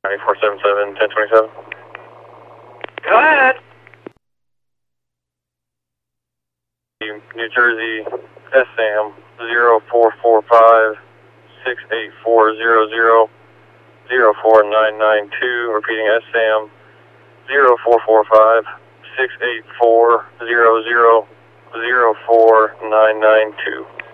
9477 1027. Go ahead. New Jersey SAM 0445 68400 04992. Repeating SAM 0445 68400 04992.